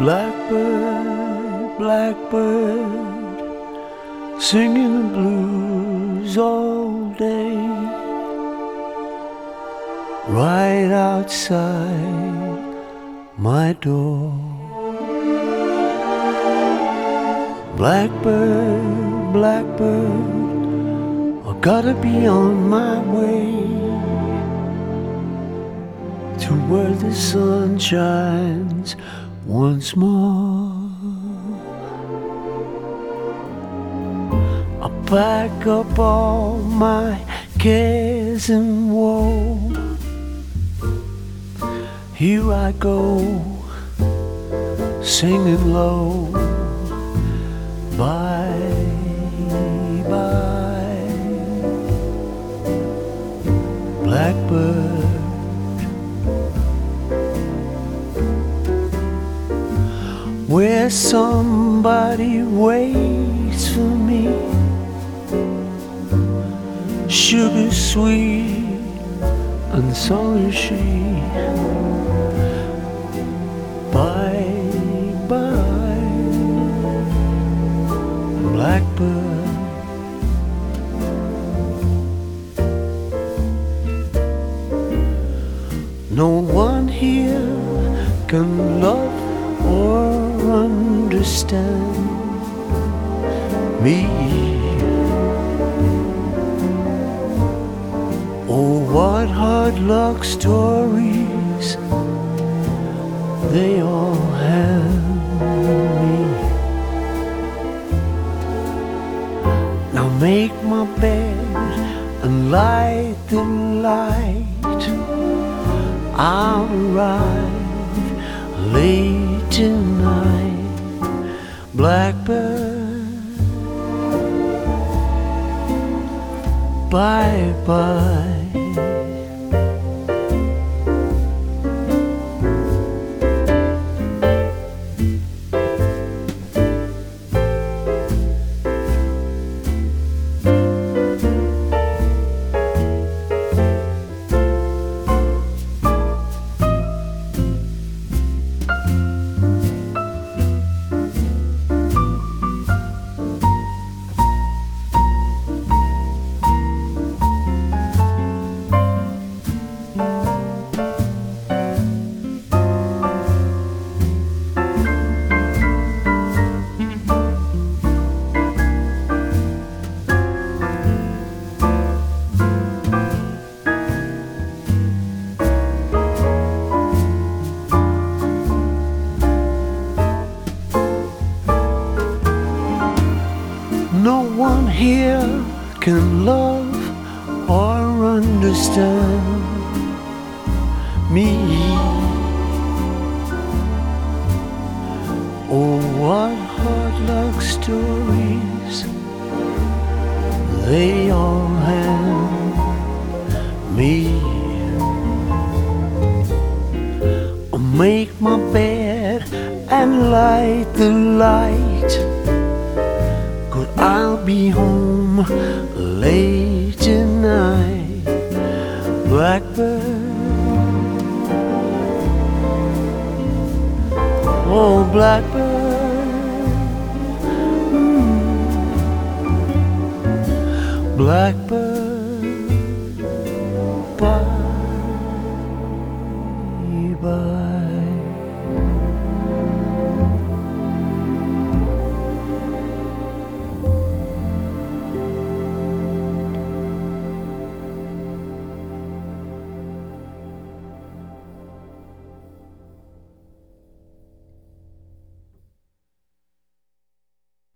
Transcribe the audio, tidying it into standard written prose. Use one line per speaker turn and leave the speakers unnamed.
Blackbird, blackbird, singing the blues all day, right outside my door. Blackbird, blackbird, I gotta be on my way to where the sun shines once more. I pack up all my cares and woe. Here I go, singing low. Bye, bye, blackbird. Where somebody waits for me, sugar sweet and so is she. Bye, bye, blackbird. No one here can love or understand me. Oh, what hard luck stories they all have me. Now make my bed and light the light. I'll arrive late tonight, blackbird. Bye bye. No one here can love or understand me. Oh, what hard luck stories they all have me. I'll make my bed and light the light. I'll be home late tonight, blackbird. Oh, blackbird, blackbird, bye, bye.